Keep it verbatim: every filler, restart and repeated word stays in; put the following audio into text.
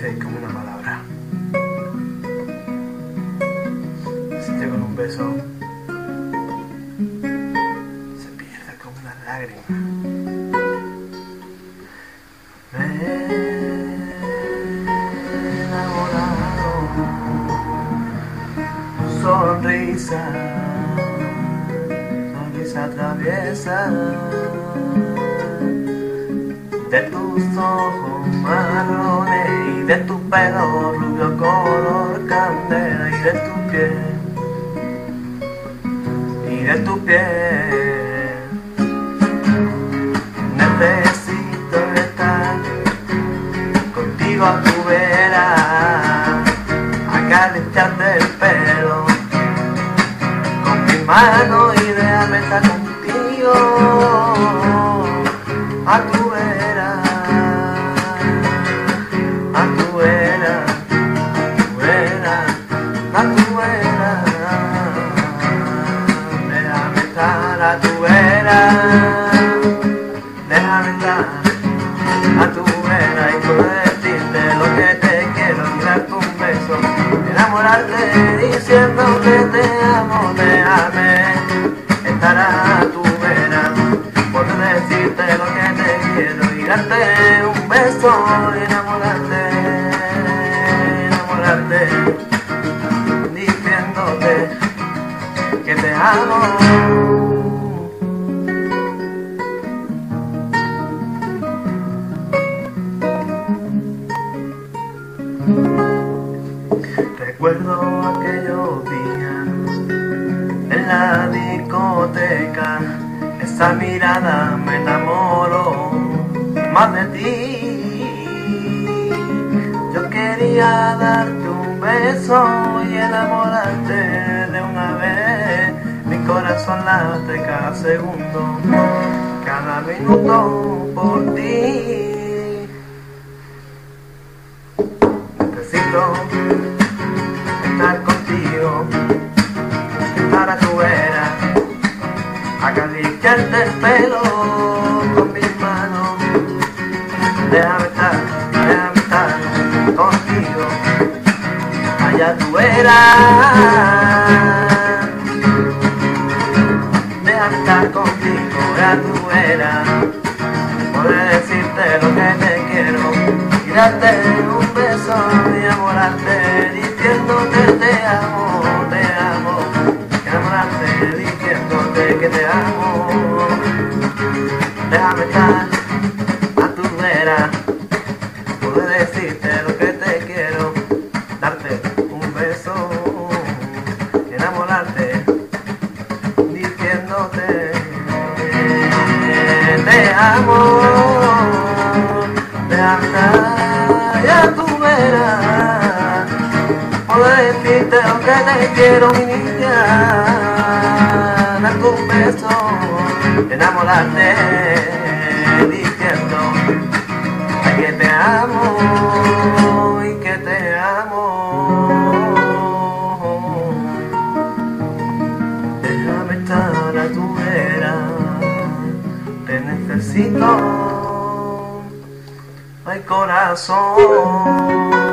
dice como una palabra. Existe con un beso, se pierde como una lágrima. Me he enamorado, tu sonrisa, sonrisa traviesa de tus ojos marrones y de tu pelo rubio color candela y de tu piel, y de tu piel. Necesito estar contigo a tu vera, acariciarte el pelo con mi mano y déjame estar contigo a tu vera, a tu vera, a tu vera, déjame estar a tu vera, déjame estar a tu vera y poder decirte lo que te quiero y darte un beso, enamorarte diciendo que te amo, déjame estar a tu vera, poder decirte lo que te quiero y darte un beso, enamorarte, enamorarte, diciéndote que te amo. Recuerdo aquellos días en la discoteca, esa mirada me enamoró más de ti. Yo quería darte un beso y enamorarte de una vez. Mi corazón late cada segundo, cada minuto por ti. Necesito estar contigo, estar a tu vera, acariciarte el pelo con mis manos, déjame estar, déjame estar contigo, allá tu vera, déjame estar contigo, allá tu vera, poder decirte lo que te quiero y darte un beso y enamorarte diciéndote te amo, te amo, enamorarte diciéndote que te amo, déjame estar a tu vera, poder decirte lo que te quiero, darte un beso, enamorarte diciéndote te amo, déjame estar a tu vera, poder decirte lo que te quiero, mi niña, darte un beso, enamorarte diciendo ay, que te amo y que te amo. Déjame estar a tu vera, te necesito, ay corazón.